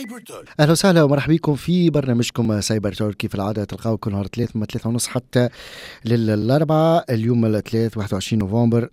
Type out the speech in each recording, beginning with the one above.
اهلا وسهلا ومرحبا بكم في برنامجكم سايبر تول. كيف العاده تلقاو كل نهار 3 من 3:30 حتى للاربعاء. اليوم الثلاث 21 نوفمبر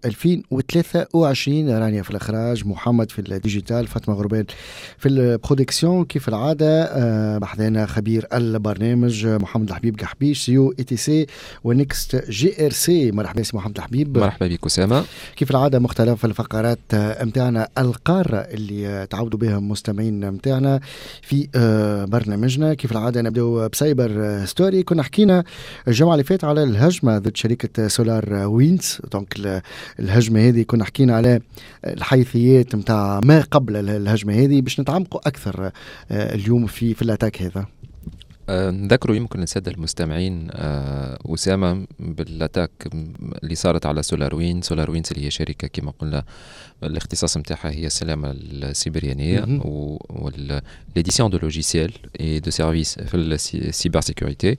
2023. رانيا في الاخراج، محمد في الديجيتال، فاطمه غربال في البرودكسيون. كيف العاده بحذانا خبير البرنامج محمد الحبيب قحبيش، سيو اي تي سي ونكست جي ار سي. مرحبا سي محمد الحبيب. مرحبا بك اسامه. كيف العاده مختلف الفقرات متاعنا القاره اللي تعودوا بها مستمعين متاعنا في برنامجنا. كيف العادة نبدأ بسايبر ستوري. كنا حكينا الجمعة اللي فات على الهجمة ضد شركة سولار ويندز. دونك الهجمة هذه كنا حكينا على الحيثيات متاع ما قبل الهجمة هذه باش نتعمقوا أكثر اليوم في الأتاك هذا. نذكروا يمكن السادة المستمعين أسامة بالأتاك اللي صارت على سولار ويندز اللي هي شركة كما قلنا الاختصاص متاعها هي السلامة السيبريانية والإديسيون دو لوجيسيال اي دو سيرفيس في السيبر سيكوريتي.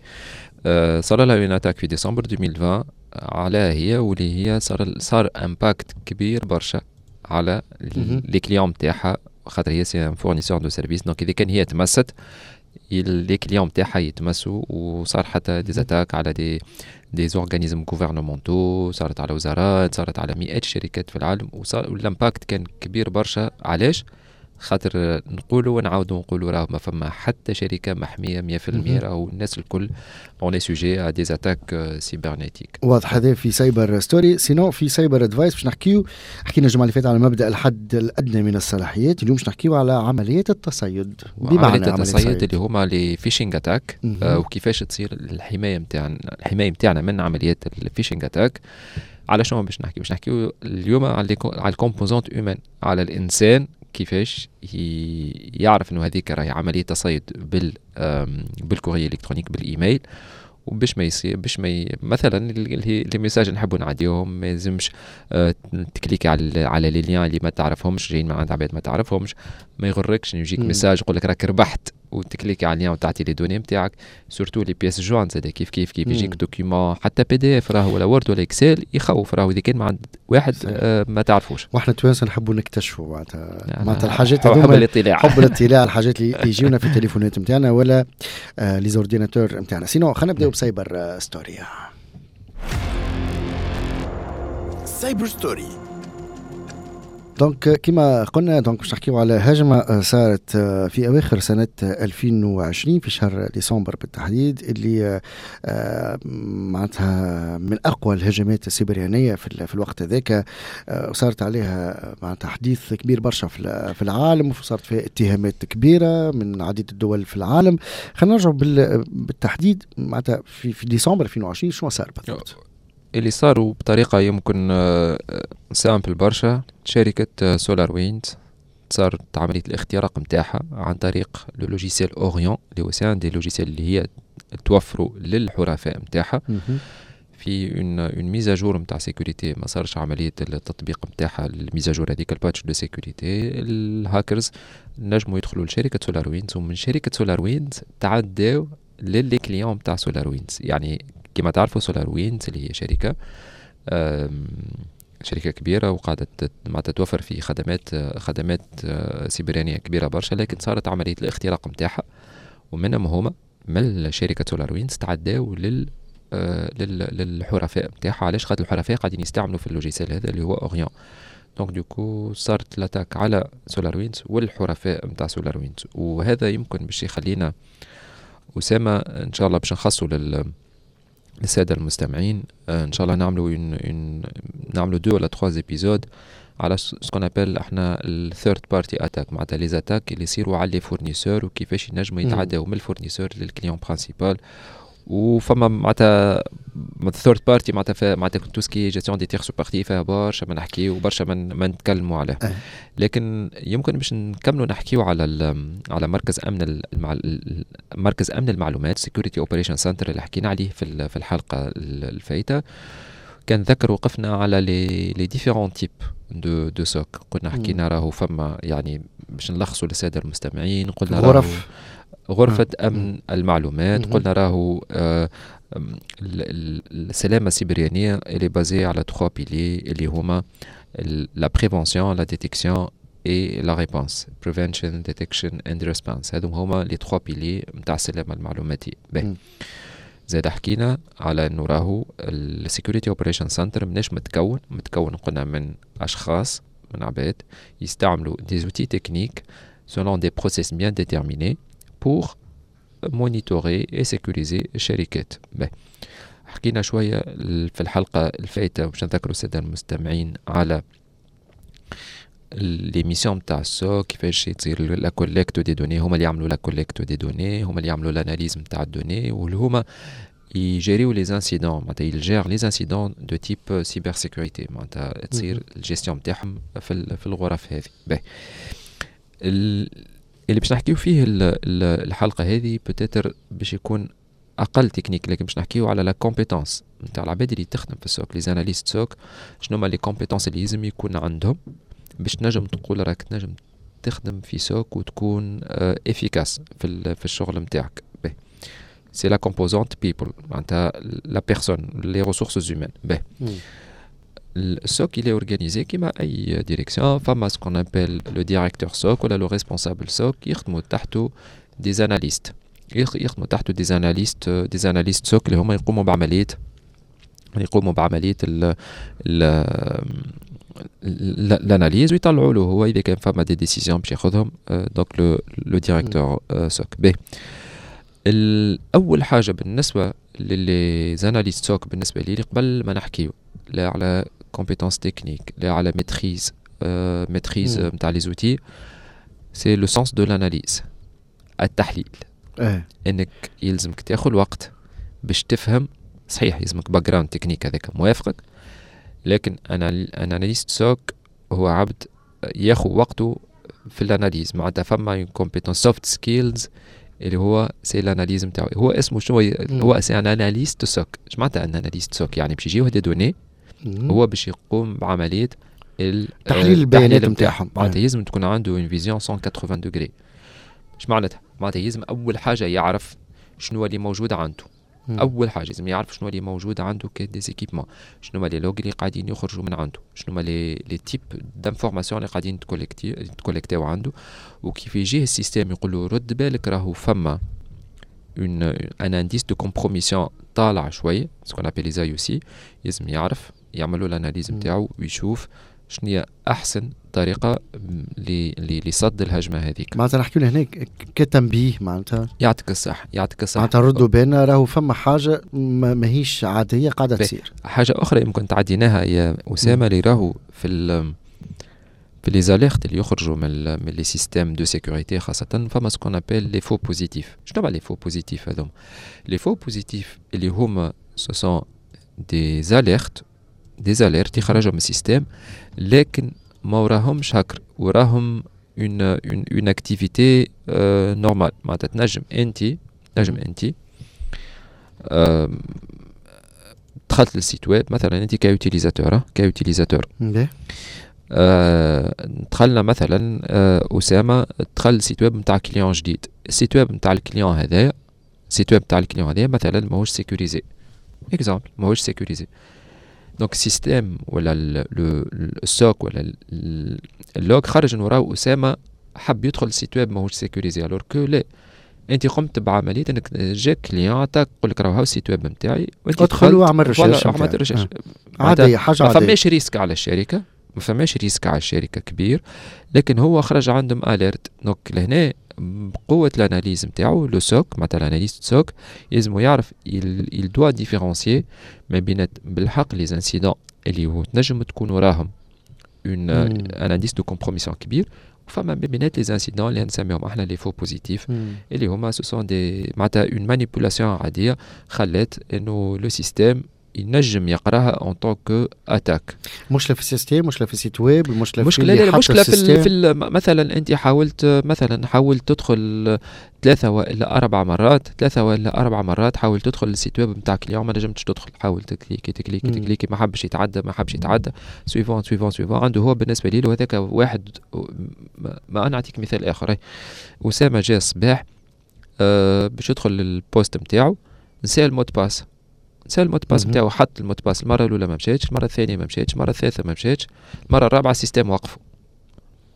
صار لها اون اتاك في ديسمبر 2020 على هي واللي هي صار امباكت كبير برشا على لي كليون متاعها، خاطر هي سي ان فورنيسور دو سيرفيس. دونك اذا كان هي تمست لي كليون تاعها يتمسوا، وصار حتى ديزاتاك على دي اورغانيزم غوفرنمونتو، صارت على وزارات، صارت على مئات الشركات في العالم، وصار والامباكت كان كبير برشا. علاش؟ خاطر نقولوا ونعاودوا نقولوا راه ما فما حتى شركه محميه 100%، راهو الناس الكل اون لي سوجي ا دي اتاك سيبرنيتيك. واضح هذا في سايبر ستوري. سينو في سايبر ادفايس باش حكينا الجمعه اللي فاتت على مبدا الحد الادنى من الصلاحيات. اليوم باش نحكيو على عمليات التصيد. بمعنى التصيد اللي هما لي فيشينغ اتاك، وكيفاش تصير الحمايه نتاعنا من عمليات الفيشينغ اتاك. على شنو باش نحكيو اليوم على الكومبوزونت هيومان، على الانسان كيفاش يعرف انه هذيك راهي عمليه تصيد بالكوري الكترونيك بالايميل، وباش ما يصير مثلا الميساج نحبوا نعديهم ما يلزمش تكليكي على لي ليان اللي ما تعرفهمش، جايين من عند عباد ما تعرفهمش. ما يغركش انه يجيك ميساج يقول لك راك ربحت وتكليكي على الليان وتعطي لي دوني نتاعك. سورتو لي بيس جوانت زاد كيف يجيك دوكيومون حتى بي دي اف راهو ولا وورد ولا اكسل يخوف، راهو اذا كان مع عند واحد ما تعرفوش. واحنا توانسه نحبوا نكتشفوا معناتها الحاجات حب الاطلاع الحاجات اللي يجيونا في التليفونات نتاعنا ولا لي زورديناتور نتاعنا. سينو خلينا نبداو بسايبر ستوري. سايبر ستوري دونك كما قلنا باش نحكيو على هجمة صارت في أواخر سنة 2020 في شهر ديسمبر بالتحديد، اللي معناتها من أقوى الهجمات السيبرانية في الوقت ذاك. وصارت عليها معناتها حديث كبير برشا في العالم، وصارت فيها اتهامات كبيرة من عديد الدول في العالم. خلينا نرجع بالتحديد معناتها في ديسمبر 2020 شنو صار بالضبط؟ اللي صاروا بطريقة يمكن سامبل برشا. شركة سولار ويند صارت عملية الاختراق متاعها عن طريق لوجيسيال أوريون اللي هو سان دي لوجيسيال اللي هي توفروا للحرفاء متاعها في اون ميزاجور متاع سيكوريتي. ما صارش عملية التطبيق متاعها الميزاجور هذيك الباتش دو سيكوريتي. الهاكرز نجموا يدخلوا لشركة سولار ويند، ومن شركة سولار ويند تعداو للي كليون متاع سولار ويند. يعني كما تعرفوا سولار ويند اللي هي شركة كبيرة وقاعدة ما تتوفر في خدمات سيبرانية كبيرة برشا، لكن صارت عملية الاختراق متاعها ومنهم هما من شركة سولار ويند تعداو للحرفاء متاعها. علاش؟ خاطر الحرفاء قاعدين يستعملوا في اللوجيسيال هذا اللي هو أوريون. دونك دوكو صارت لاتاك على سولار ويند والحرفاء متاع سولار ويند. وهذا يمكن باش يخلينا أسامة إن شاء الله باش نخصوا للسادة المستمعين ان شاء الله نعملوا 2 ولا 3 ابيزود على سكون ابل احنا الثيرد بارتي اتاك، معناتها لي اتاك اللي يصيروا على لي فورنيسور وكيفاش ينجموا يتعداو من الفورنيسور للكليون برينسيبال. وفما معناتها الثيرد بارتي معناتها تو سكي جيستيون دي تيرسو بارتي فيها برشا ما نحكيو وبرشا ما نتكلموا عليه. لكن يمكن باش نكملوا نحكيو على مركز امن المعلومات سيكوريتي اوبريشن سنتر اللي حكينا عليه في الحلقه الفايته. كان ذكر وقفنا على لي ديفيرون تيب دو سوك. قلنا حكينا راهو فما يعني باش نلخصوا للساده المستمعين، قلنا غرفة أمن المعلومات. قلنا راهو السلامة السيبرانية اللي بازي على 3 بيلي اللي هما لا بريفونسيون لا ديتيكسيون et la réponse prevention detection and response. هذو هما les 3 piliers نتاع السلامة المعلوماتية. زاد حكينا على انه راهو السيكوريتي اوبريشن سنتر مناش متكون قلنا من اشخاص من عباد يستعملوا des outils techniques selon des process bien déterminés pour monitorer et sécuriser الشركات. حكينا شوية في الحلقة الفايتة باش نذكروا السادة المستمعين على ليميسيون نتاع السوق كيفاش تصير لا كوليكت دي دوني. هما اللي يعملوا لا كوليكت دي دوني، هما اللي يعملوا الاناليز نتاع الدوني، واللي هما يجيريو لي انسيدون معناتها يجير لي انسيدون دو تيب سيبر سيكوريتي معناتها تصير الجيستيون نتاعهم في الغرف هذه. اللي باش نحكيو فيه الحلقة هذه بتاتر باش يكون اقل تكنيك، لكن باش نحكيو على لا كومبيتونس نتاع العباد اللي تخدم في السوق، لي زاناليست سوق. شنو هما لي كومبيتونس اللي لازم يكون عندهم باش تنجم تقول راك تنجم تخدم في سوق وتكون افيكاس في الشغل نتاعك. سي لا كومبوزونت بيبل معناتها لا بيرسون لي ريسورسز هيومان. السوق il est organisé كيما اي ديريكسيون، فما سكون ابل لو ديريكتور سوق ولا لو ريسبونسابل سوق يخدموا تحته دي زاناليست، يخدموا تحته دي زاناليست سوق اللي هما يقوموا بعمليه الاناليز ويطلعوا له هو اذا كان فما دي ديسيزيون باش ياخذهم دونك لو ديريكتور سوق. اول حاجه بالنسبه للي زاناليست سوق بالنسبه لي قبل ما نحكيو لا على كومبيتونس تكنيك لا على ميتريز نتاع لي زوتي، سي لو سونس دو لاناليز، التحليل. انك يلزمك تاخذ وقت باش تفهم. صحيح يلزمك باك جراوند تكنيك هذاك موافقك، لكن اناليست سوق هو عبد ياخذ وقته في الاناليز. معناتها فما كومبيتونس سوفت سكيلز اللي هو سي الاناليز نتاعو، هو اسمه شنو هو سي ان اناليست سوق. اش معناتها ان اناليست سوق؟ يعني باش يجيو هذه دوني هو باش يقوم بعمليه تحليل البيانات نتاعهم. معناتها لازم تكون عنده اون فيزيون 180 دوغري. اش معناتها؟ معناتها لازم اول حاجه يعرف شنو اللي موجود عنده. اول حاجه لازم يعرف شنو اللي موجود عنده كدي زيكيبمون، شنو هما لي لوغ اللي قاعدين يخرجوا من عنده، شنو هما لي تيب دانفورماسيون اللي قاعدين تكوليكتيو عنده، وكيف يجيه السيستم يقول له رد بالك راهو فما ان انديس دو كومبروميسيون طالع شويه سكون ابيل لي سي. لازم يعرف يعملوا الاناليز نتاعو ويشوف شنو هي احسن طريقه لصد الهجمه هذيك. معناتها نحكي هناك كتنبيه معناتها يعطيك الصح معناتها ردوا بالنا راهو فما حاجه ماهيش عاديه قاعده تصير. حاجه اخرى يمكن تعديناها يا اسامه اللي راهو في لي زاليرت اللي يخرجوا من لي سيستيم دو سيكوريتي خاصه، فما سكون ابل لي فو بوزيتيف. شنو هما لي فو بوزيتيف هذوم؟ لي فو بوزيتيف اللي هما سو سون دي زاليرت يخرجوا من السيستم لكن ما وراهمش هكر، وراهم اون اكتيفيتي نورمال. معناتها تنجم انت دخلت للسيت ويب مثلا انت كيوتيليزاتور دخلنا مثلا اسامه دخل السيت ويب نتاع كليون جديد. السيت ويب نتاع الكليون هذايا مثلا ماهوش سيكوريزي، اكزامبل ماهوش سيكوريزي. دونك السيستم ولا السوق ولا اللوغ خرج من وراه اسامه حب يدخل السيت ويب ماهوش سيكوريزي، الور كو لا انت قمت بعمليه انك جاك كليون عطاك يقول لك راهو السيت ويب نتاعي وانت ادخل واعمل ريسيرش. عادي حاجه عاديه، ما فماش ريسك على الشركه، ما فماش ريسك على الشركه كبير، لكن هو خرج عندهم اليرت. دونك لهنا بقوه الاناليز نتاعو لو سوك معناتها الاناليست سوك يلزمو يعرف il doit différencier ما بين بالحق لي انسيدون اللي هو تنجم تكون وراهم ان انديس دو كومبروميسيون كبير، وفما بينات لي انسيدون اللي نسميهم احنا لي فو بوزيتيف اللي هما سو سون دي معناتها اون مانيبولاسيون عاديه خلات انه لو سيستيم ينجم يقراها اون طونك اتاك. مشكله في السيستم، مشكله في السيت ويب، مشكله مشكله في مثلا انت حاولت تدخل 3 ولا 4 مرات حاولت تدخل السيت ويب نتاعك اليوم ما نجمتش تدخل، حاول تكليكي ما حبش يتعدى سويفون عنده هو بالنسبه لي هذاك واحد. ما انا اعطيك مثال اخر، اسامه جاء الصباح باش يدخل البوست نتاعو نسى المود باس نتاعو، حط المود باس المره الاولى ما مشاتش، المره الثانيه ما مشاتش، المره الثالثه ما مشاتش، المره الرابعه السيستم وقفوا.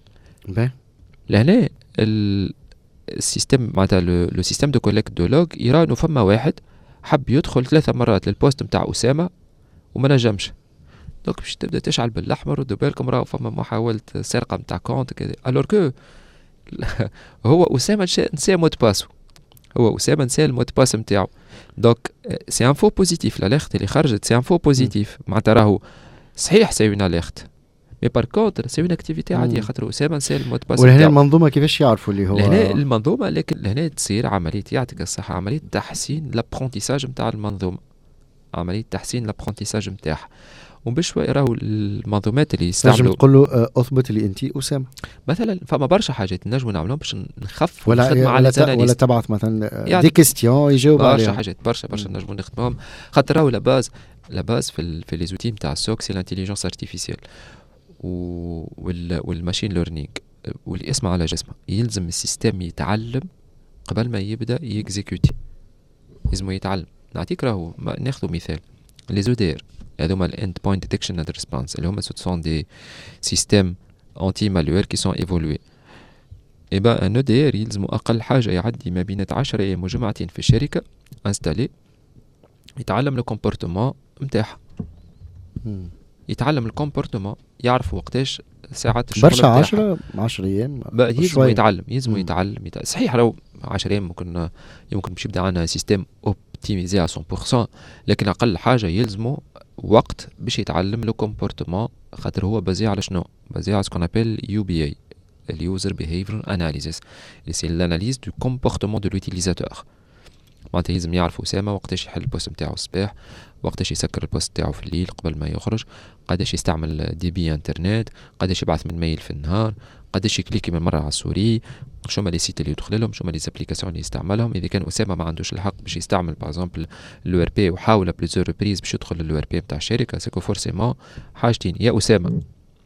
لهنا السيستم معناتها لو سيستم دو كوليكت دو لوغ يرى انه فما واحد حب يدخل 3 مرات للبوست نتاع اسامه وما نجمش. دونك باش تبدا تشعل بالاحمر ودو بالكم راهو فما محاوله سرقه نتاع كونت كذا. الور كو هو اسامه نسى مود باسو، هو اسامه نسى المود باس نتاعو. دونك سي ان فو بوزيتيف لاليرت اللي خرجت، سي ان فو بوزيتيف معناتها راهو صحيح سي اون اليرت مي بار كونتر سي اون اكتيفيتي عاديه خاطر اسامه نسى المود باس. ولهنا المنظومه كيفاش يعرفوا اللي هو لهنا المنظومه، لكن لهنا تصير عمليه يعطيك الصحه عمليه تحسين لابرونتيساج نتاع المنظومه، عمليه تحسين لابرونتيساج نتاعها. وبشوي راهو المنظومات اللي يستعملوا نجم تقول له اثبت لي انت اسامه مثلا. فما برشا حاجات نجموا نعملوهم باش نخففوا ولا الخدمه على الاناليست، ولا تبعث مثلا دي كيستيون يجاوب عليها. برشا حاجات برشا نجموا نخدموهم خاطر راهو لا باز في لي زوتي نتاع السوك سي الانتيليجنس ارتيفيسيال والماشين ليرنينغ. واللي اسمه على جسمه يلزم السيستم يتعلم قبل ما يبدا يكزيكوتي، لازم يتعلم. نعطيك راهو ناخذ مثال لي زودير هذوما الاند بوينت ديتكشن اند ريسبونس اللي هما سون دي سيستيم انتي مالوير كي سون ايفولوي. اي با ان دير يلزم اقل حاجه يعدي ما بين 10 ايام وجمعتين في الشركه انستالي، يتعلم الكومبورتمون نتاعها، يتعلم الكومبورتمون، يعرف وقتاش ساعات الشغل برشا 10 ايام يلزم يتعلم. صحيح لو 10 ايام يمكن باش يبدا عندنا سيستم اوبتيميزي 100%، لكن اقل حاجه يلزمه وقت باش يتعلم لو كومبورتمون، خاطر هو بازي على شنو؟ بازي على سكون ابل يو بي اي، اليوزر بيهيفير اناليسيس، اللي سي لاناليز دو كومبورتمون دو لوتيليزاتور. معناتها يلزم يعرف اسامه وقتاش يحل البوست نتاعو الصباح، وقتاش يسكر البوست نتاعو في الليل قبل ما يخرج، قداش يستعمل دي بي انترنت، قداش يبعث من ميل في النهار، قداش يكليكي من مره على السوري، شو هما لي سيت اللي يدخل لهم، شو هما لي زابليكاسيون اللي يستعملهم. اذا كان اسامه ما عندوش الحق باش يستعمل باغ اكزومبل لو ار بي وحاول بليزيور ريبريز باش يدخل للو ار بي نتاع الشركه، سيكو فورسيمون حاجتين: يا اسامه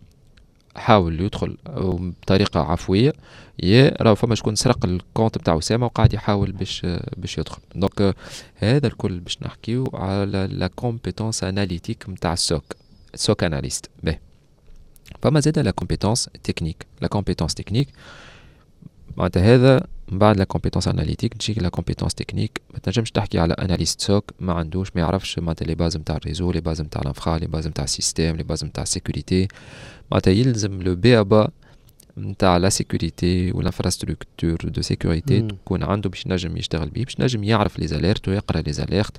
حاول يدخل بطريقه عفويه، يا راه فما شكون سرق الكونت نتاع اسامه وقاعد يحاول باش يدخل. دونك هذا الكل باش نحكيو على لا كومبيتونس اناليتيك نتاع السوك اناليست. باهي فما زاد لا كومبيتونس تكنيك. لا كومبيتونس تكنيك معناتها هذا من بعد لا كومبيتونس اناليتيك تجيك لا كومبيتونس تكنيك. ما تنجمش تحكي على اناليست سوك ما عندوش، ما يعرفش معناتها لي باز نتاع الريزو، لي باز نتاع الانفرا، لي باز نتاع السيستيم، لي باز نتاع السيكوريتي. معناتها يلزم لو بي ابا نتاع لا سيكوريتي والانفراستركتور دو سيكوريتي تكون عنده باش نجم يشتغل بيه، باش نجم يعرف لي زاليرت ويقرا لي زاليرت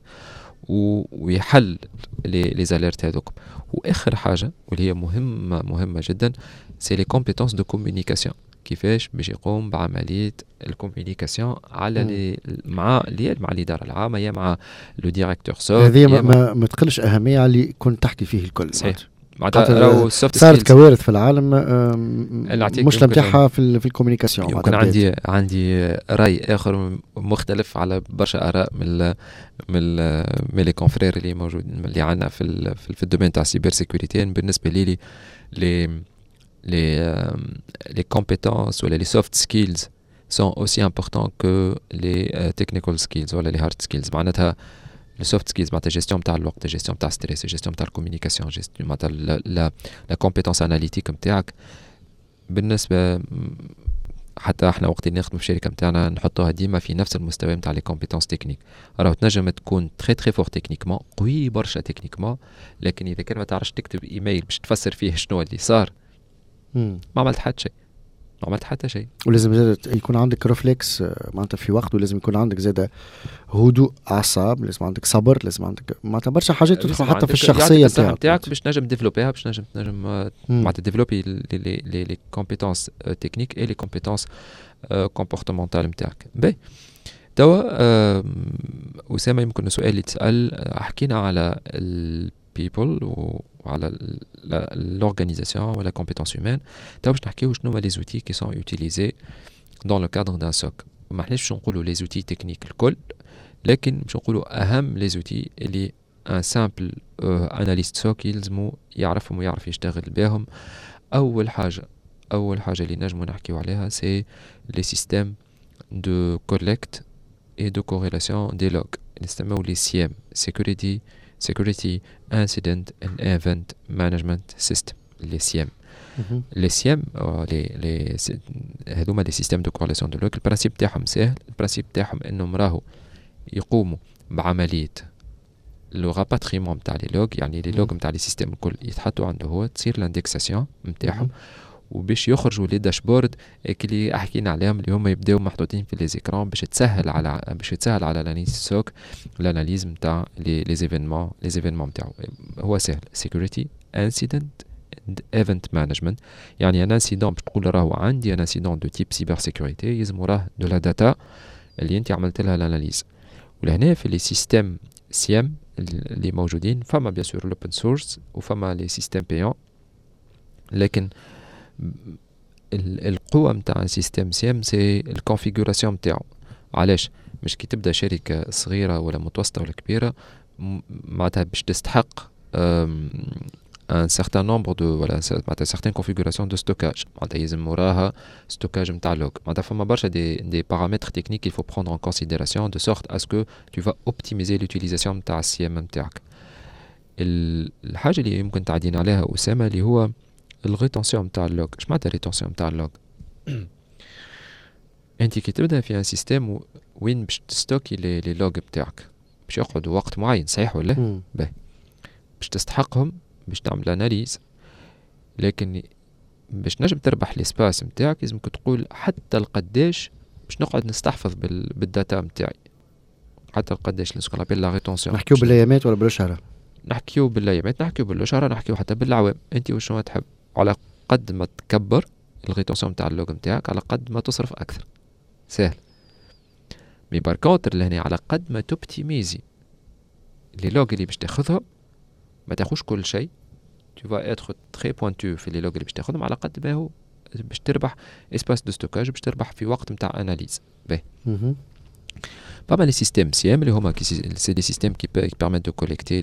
ويحل لي زاليرت هذوك. واخر حاجه واللي هي مهمه جدا سي لي كومبيتونس دو كومونيكاسيون، كيفاش باش يقوم بعمليه الكومونيكاسيون على مع الاداره العامه، يا مع لو ديريكتور سوك. هذه ما تقلش اهميه على اللي كنت تحكي فيه الكل. صحيح. معناتها صارت كوارث في العالم مش نتاعها في الكومونيكاسيون. يمكن عندي راي اخر مختلف على برشا اراء من لي كونفرير اللي موجود اللي عندنا في الدومين تاع السيبر سيكوريتي. بالنسبه لي les compétences ou les soft skills sont aussi importants que les technical skills ou les hard skills. معناتها les soft skills معناتها gestion تاع الوقت، gestion تاع الستريس، gestion تاع الكوميونيكاسيون، gestion معناتها la compétence analytique نتاعك. بالنسبه حتى احنا وقت اللي نخدم في الشركه نتاعنا نحطوها ديما في نفس المستوى نتاع لي كومبيتونس تكنيك. راهو تنجم تكون تري فور تكنيكمون، قوي برشا تكنيكمون، لكن اذا كان ما تعرفش تكتب ايميل باش تفسر فيه شنو اللي صار ما عملت حتى شيء. ولازم زاد يكون عندك ريفلكس معناتها في وقت، ولازم يكون عندك زاد هدوء اعصاب، لازم عندك صبر، لازم عندك معناتها برشا حاجات تدخل حتى في الشخصيه نتاعك باش نجم ديفلوبيها، باش نجم معناتها ديفلوبي لي كومبيتونس تكنيك اي لي كومبيتونس كومبورتمونتال نتاعك. باهي توا اسامه يمكن السؤال اللي تسال حكينا على البيبل وعلى l'organisation ou la compétence humaine. توا باش نحكيو شنو هما les outils qui sont utilisés dans le cadre d'un SOC. ما احناش باش نقولوا les outils techniques الكل، لكن باش نقولوا اهم les outils اللي un simple analyste SOC يلزمو يعرفهم ويعرف يشتغل بهم. اول حاجه اللي نجمو نحكيو عليها c'est les systèmes de collecte et de corrélation des logs اللي نسميو les SIEM, Security Incident and Event Management System, les SIEM. لي سيام لي هذوما لي سيستيم دو كورلاسيون دو لوك البرانسيب تاعهم سهل. البرانسيب تاعهم انهم راهو يقوموا بعمليه لو راباتريمون نتاع لي لوغ، يعني لي لوغ نتاع لي سيستيم الكل يتحطوا عنده هو، تصير لاندكساسيون نتاعهم، وباش يخرجوا لي داشبورد اللي حكينا عليهم اللي هما يبداو محطوطين في لي زيكران باش تسهل على الاناليز سوك الاناليز نتاع لي زيفينمون نتاعو. هو سهل. سيكوريتي انسيدنت ايفنت مانجمنت، يعني ان انسيدون باش تقول راهو عندي ان انسيدون دو تيب سيبر سيكوريتي يلزم وراه دو لا داتا اللي انت عملت لها الاناليز. ولهنا في لي سيستيم سيام اللي موجودين فما بيان سور الاوبن سورس وفما لي سيستيم بيون، لكن القوة متاع سيستيم سيام سي الكونفيغوراسيون متاعو. علاش؟ مش كي تبدا شركة صغيرة ولا متوسطة ولا كبيرة معناتها باش تستحق un certain nombre de معناتها certaines configurations de stockage، معناتها يلزم وراها stockage نتاع لوغ، معناتها فما برشا des paramètres techniques qu'il faut prendre en considération de sorte à ce que tu vas optimiser l'utilisation نتاع السيام نتاعك. الحاجة اللي يمكن تعدين عليها أسامة اللي هو الريتونسيون نتاع اللوغ. اش معناتها الريتونسيون نتاع اللوغ؟ انت كي تبدا في ان سيستيم وين باش تستوكي لي لوغ بتاعك باش يقعدوا وقت معين، صحيح ولا؟ باهي باش تستحقهم باش تعمل اناليز، لكن باش نجم تربح الاسباس نتاعك لازمك تقول حتى القداش باش نقعد نستحفظ بالداتا نتاعي، حتى القداش اللي نسكن لا ريتونسيون. نحكيو بالايامات ولا بالاشهر؟ نحكيو بالايامات، نحكيو بالاشهر، نحكيو حتى بالعوام. انت وشنو تحب؟ على قد ما تكبر الريتونسيون نتاع اللوغ نتاعك على قد ما تصرف اكثر. سهل. مي بار كونتر لهنا على قد ما توبتيميزي لي لوغ اللي باش تاخذهم ما تاخوش كل شيء، tu vas être très pointu في لي لوغ اللي باش تاخذهم على قد ما هو باش تربح اسباس دو ستوكاج، باش تربح في وقت نتاع اناليز. باهي فما لي سيستيم سيام اللي هما سي دي سيستيم qui permettent de collecter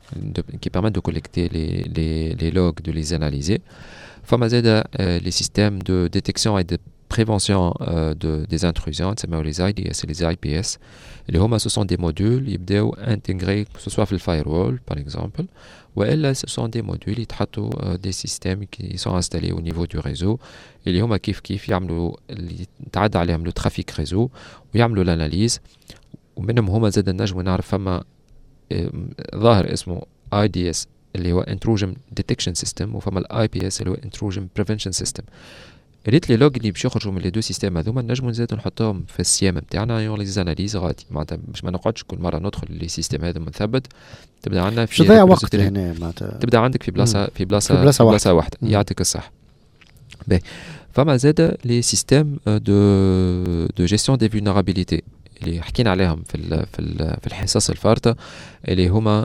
les logs, de les analyser. فما زادا les systèmes de détection et de prévention des intrusions, les IDS et les IPS. اللي هما ce sont des modules يبداو intégrés que ce soit في firewall par exemple, وإلا ce sont des modules يتحطوا des systèmes qui sont installés au niveau du réseau اللي هما كيف يعملوا اللي تعدى عليهم لو ترافيك ريزو ويعملوا الاناليز. ومنهم هما زادا نجم نعرف فما ظاهر اسمه IDS اللي هو Intrusion Detection System، وفما IPS اللي هو Intrusion Prevention System. ريت لي لوغ اللي باش يخرجوا من لي دو سيستيم هذوما نجموا نزيدوا نحطوهم في السيام نتاعنا يون لي زاناليز غادي، معناتها باش ما نقعدش كل مره ندخل لي سيستيم هذا نثبت. تبدا عندنا في تضيع وقت هنا، معناتها تبدا عندك في بلاصه واحده. يعطيك الصح. باهي فما زاده لي سيستيم دو جيستيون دي فولنرابيليتي اللي حكينا عليهم في الحصص الفارطه، اللي هما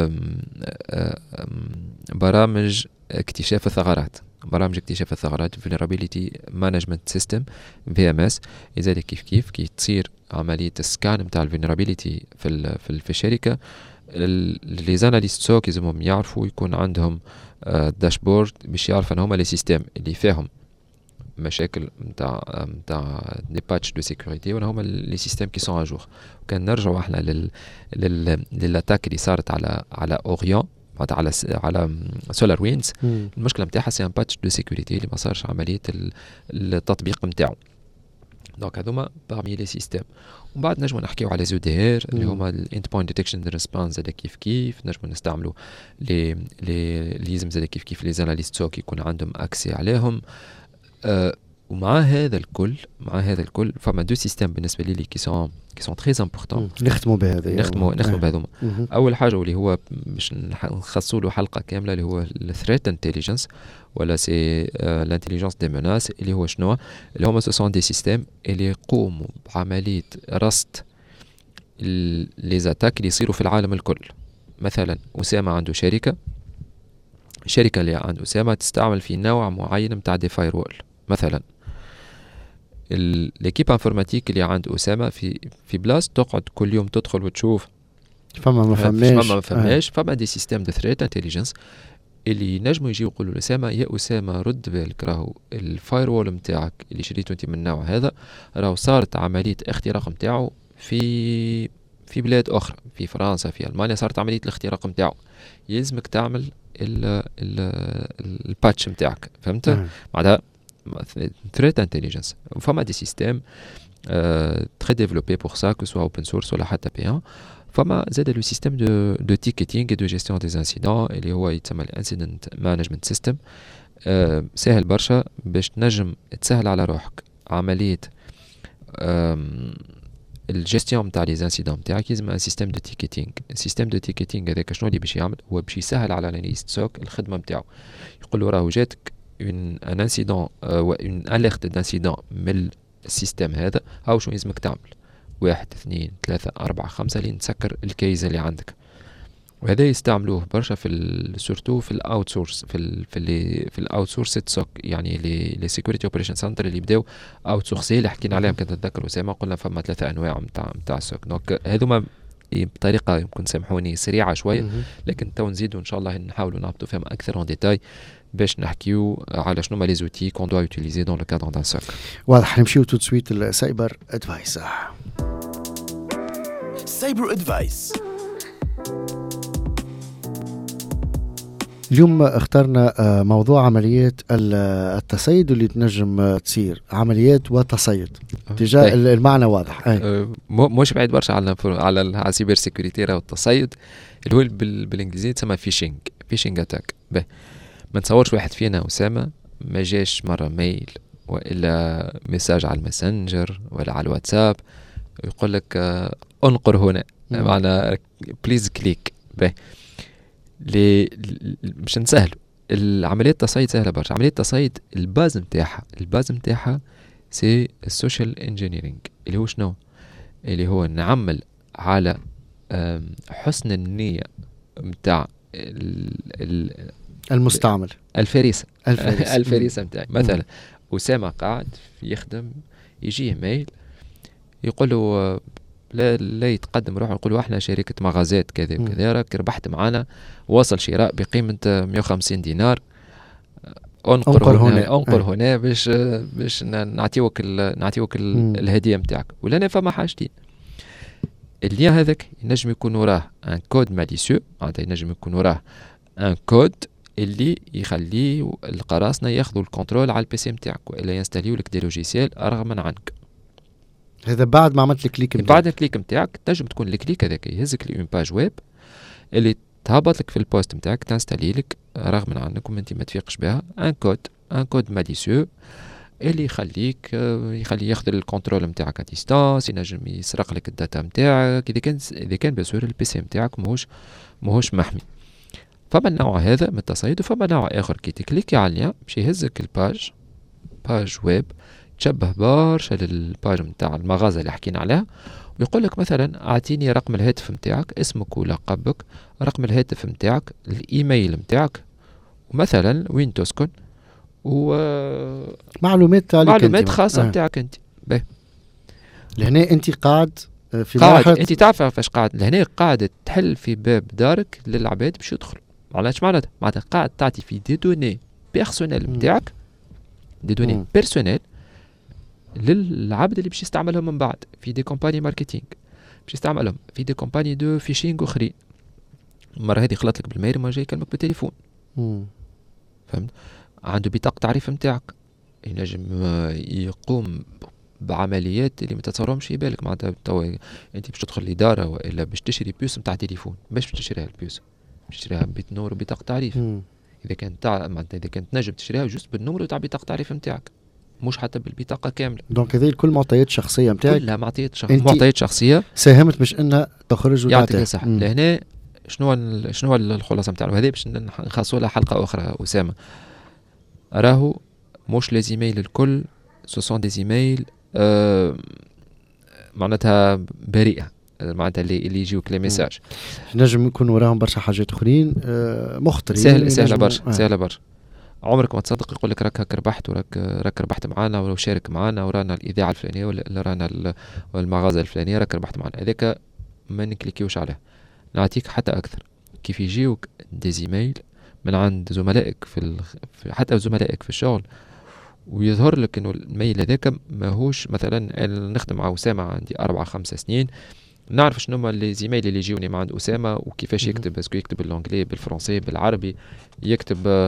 برامج اكتشاف الثغرات. Vulnerability Management System VMS. لذلك كيف تصير عملية سكان نتاع الفولنرابيليتي في الشركة، لي زاناليست سوك لازمهم يعرفوا يكون عندهم داشبورد باش يعرف ان هما لي سيستيم اللي فيهم مشاكل نتاع دي باتش دو سيكوريتي ولا هما لي سيستيم كي سون اجور. وكان نرجعوا احنا للاتاك اللي صارت على اوريون على سولار وينز. المشكله نتاعها سي ان باتش دو سيكوريتي اللي ما صارش عمليه التطبيق نتاعو. دونك هذوما بارمي لي سيستيم. ومن بعد نجمو نحكيو على زو دي ار اللي هما الاند بوينت ديتكشن ريسبونس زاد كيف نجمو نستعملوا لي لازم زاد كيف لي زاناليست سوك يكون عندهم اكسي عليهم. ومع هذا الكل فما دو سيستيم بالنسبه لي كي سون تري امبورطون نخدموا بهذا نخدموا بهذوما. اول حاجه واللي هو باش نخصصوا له حلقه كامله اللي هو الثريت انتليجنس ولا سي الانتليجنس دي مناس، اللي هو شنو اللي هما سو دي سيستيم اللي يقوموا بعمليه رصد لي زاتاك اللي يصيروا في العالم الكل. مثلا اسامه عنده الشركه اللي عند اسامه تستعمل في نوع معين نتاع دي فايروول. مثلا ليكيب انفورماتيك اللي عند اسامه في بلاصه تقعد كل يوم تدخل وتشوف فما ما فماش فما دي سيستيم دو ثريت انتليجنس اللي نجموا يجيو يقولوا لاسامه يا اسامه رد بالك راهو الفايروول نتاعك اللي شريته انت من النوع هذا راهو صارت عمليه اختراق نتاعو في في بلاد اخرى في فرنسا في المانيا صارت عمليه الاختراق نتاعو، يلزمك تعمل الباتش نتاعك، فهمت؟ معناتها ثريت انتليجنس، فما دي سيستيم très développé pour ça, que ce soit open source ولا حتى payant. فما زاد لو سيستيم دو تيكيتينغ et de gestion des incidents اللي هو يتسمى الانسيدنت مانجمنت سيستم. سهل برشا باش تنجم تسهل على روحك عملية الجستيون نتاع لي زانسيدون نتاعك. يلزم ان سيستيم دو تيكيتينغ. السيستيم دو تيكيتينغ هذاك شنو اللي باش يعمل؟ هو باش يسهل على الاناليست سوك الخدمة نتاعو. يقول له راهو جاتك ان انسيدون ان اليرت دانسيدون من السيستم هذا، هاو شنو يلزمك تعمل؟ 1 2 3 4 5 لين تسكر الكيز اللي عندك. وهذا يستعملوه برشا في سورتو في الاوت سورس في الاوت سورس سوك، يعني لي سيكوريتي اوبريشن سنتر اللي بداو اوت سورسي اللي حكينا عليهم كنت تتذكروا اسامه، قلنا فما 3 انواع نتاع السوك. دونك هذوما بطريقه يمكن سامحوني سريعه شويه، لكن تو نزيدوا ان شاء الله نحاولوا نهبطوا فيهم اكثر اون ديتاي باش نحكيو على شنو ما لي زوتي كون دوا يوتيليزي دون لو كادر دان سوك. واضح. نمشيو تو سويت السايبر ادفايس. سايبر ادفايس اليوم اخترنا موضوع عمليات التصيد اللي تنجم تصير عمليات وتصيد. تجاه المعنى واضح. مش بعيد برشا على السيبر سيكوريتي والتصيد اللي هو بالانجليزي تسمى فيشينج اتاك. ما نتصورش واحد فينا أسامة ما جاش مرة ميل وإلا مساج على الماسنجر ولا على الواتساب يقول لك انقر هنا، معنا بليز كليك. مش نسهل العملية التصيد سهلة برشا. عملية التصيد الباز متاعها سي السوشيال انجينيرينج، اللي هو شنو؟ اللي هو نعمل على حسن النية متاع المستعمل الفريسة متاعي. مثلا أسامة قاعد يخدم، يجيه ميل يقول له لا يتقدم روحه، يقول له احنا شركة مغازات كذا وكذا، راك ربحت معنا وصل شراء بقيمة 150 دينار، انقر هنا باش نعطيوك الهدية متاعك. ولنا فما حاجتين. اللين هذاك ينجم يكون وراه ان كود ماليسيو، معناتها ينجم يكون وراه ان كود اللي يخليه القراصنة ياخذوا الكنترول على البي سي نتاعك والا ينستاليو لك دي لوجيسيال رغما عنك. هذا بعد ما عملت الكليك نتاعك. بعد الكليك نتاعك تنجم تكون الكليك هذاك يهزك لي اون باج ويب اللي تهبط لك في البوست نتاعك، تنستالي لك رغما عنك وانت ما تفيقش بها ان كود ماليسيو اللي يخلي ياخذ الكنترول نتاعك ا ديستانس، ينجم يسرق لك الداتا نتاعك اذا كان بسهوله البي سي نتاعك ماهوش محمي. فما النوع هذا من التصيد، وفما نوع اخر كي تكليكي على اللين باش يهزك باج ويب تشبه برشا للباج نتاع المغازه اللي حكينا عليها، ويقول لك مثلا اعطيني رقم الهاتف نتاعك، اسمك ولقبك، رقم الهاتف نتاعك، الايميل نتاعك، ومثلا وين تسكن، و معلومات خاصه نتاعك انت. لهنا انت قاعد انت تعرف فاش قاعد لهنا، قاعد تحل في باب دارك للعباد باش يدخلوا. معناتها قاعد تعطي في دي دوني بيرسونيل نتاعك، دي دوني بيرسونيل للعبد اللي باش يستعملهم من بعد في دي كومباني ماركتينغ، باش يستعملهم في دي كومباني دو فيشينغ اخرين. المره هذه خلط لك بالميل، ما جاي يكلمك بالتليفون. فهمت؟ عنده بطاقه تعريف نتاعك، ينجم يقوم بعمليات اللي ما تتصورهمش في بالك. معناتها توا انت باش تدخل لاداره والا باش تشري بيوس نتاع تليفون، باش تشريها البيوس باش تشريها بيت نور وبطاقه تعريف. اذا كانت معناتها اذا كانت نجم تشريها جوست بالنمر تاع بطاقه تعريف نتاعك، مش حتى بالبطاقه كامله. دونك هذه الكل معطيات شخصيه نتاعك، كلها معطيات شخصيه ساهمت باش انها تخرج يعطيك الصحه. لهنا شنو الخلاصه نتاعنا هذه باش نخصصوا لها حلقه اخرى اسامه. راهو مش لي زيميل الكل سو دي زيميل معناتها بريئه، معناتها اللي يجيوك لي ميساج نجم يكون وراهم برشا حاجات اخرين مخترين. سهله برشا. عمرك ما تصدق يقول لك راك ربحت وراك ربحت معانا، ولو شارك معانا، ورانا الاذاعه الفلانيه ولا رانا المغازه الفلانيه، راك ربحت معانا. هذاك ما نكليكيوش عليه. نعطيك حتى اكثر، كيف يجيوك دي زيميل من عند زملائك حتى زملائك في الشغل، ويظهر لك انه الميل هذاك ماهوش مثلا. انا نخدم مع اسامه عندي 4-5 سنين، نعرف شنو هما لي زيميل اللي يجيوني مع عند اسامه وكيفاش يكتب، باسكو يكتب بالانجلي بالفرنسي بالعربي، يكتب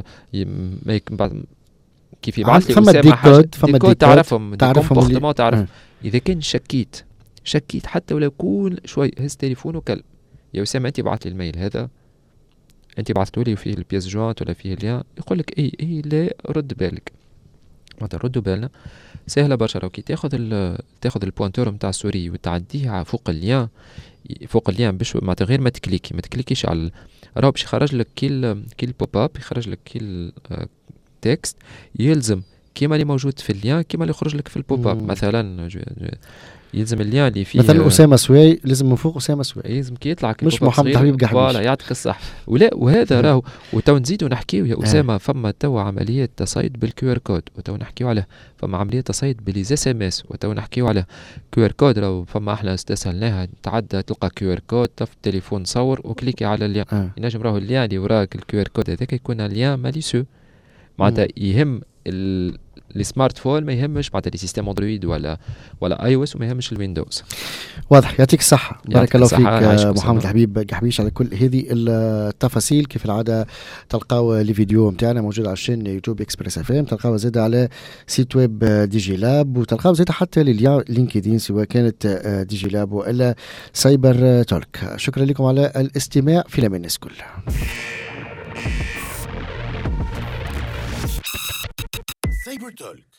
كيف يبعث لي اسامه حاجه ديكود تعرفهم كومبورتمون تعرف. اذا كان شكيت حتى ولو يكون شوي هز تليفون وكلم يا اسامه انت بعث لي الميل هذا، انت بعثتوا لي فيه البياس جوانت ولا فيه اللين، يقول لك اي لا رد بالك. معناتها ردوا بالنا سهله برشا. لو كي تاخذ البوينتور نتاع السوري وتعديه فوق اللين باش معناتها غير ما تكليكيش على راهو باش يخرج لك كي البوب اب، يخرج لك كي التكست يلزم كيما اللي موجود في اللين كيما اللي يخرج لك في البوب اب. مثلا يلزم اللين اللي فيه مثلا اسامه سوي لازم من فوق اسامه سوي، لازم كي يطلع مش محمد حبيب قحبيش. فوالا يعطيك الصح. وهذا راهو وتو نزيدوا نحكيو يا اسامه فما تو عمليه تصيد بالكيو ار كود وتو نحكيو عليه، فما عمليه تصيد باللي اس ام اس وتو نحكيو عليه. كيو ار كود راهو فما احنا استسهلناها، تعدى تلقى كيو ار كود في التليفون صور وكليكي على اللين. ينجم راهو اللين اللي وراك الكيو ار كود هذاك يكون اللين ماليسو، معناتها يهم السمارت فون ما يهمش معناتها لي سيستم اندرويد ولا اي او اس، وما يهمش الويندوز. واضح. يعطيك الصحه، بارك الله فيك محمد الحبيب قحبيش على كل هذه التفاصيل. كيف العاده تلقاو لي فيديو نتاعنا موجود على الشين يوتيوب اكسبريس اف ام، تلقاو زيد على سيت ويب دي جي لاب، وتلقاو زيد حتى لينكدين سواء كانت دي جي لاب والا سايبر تولك. شكرا لكم على الاستماع، في الامان الناس كل. Cyber Talk.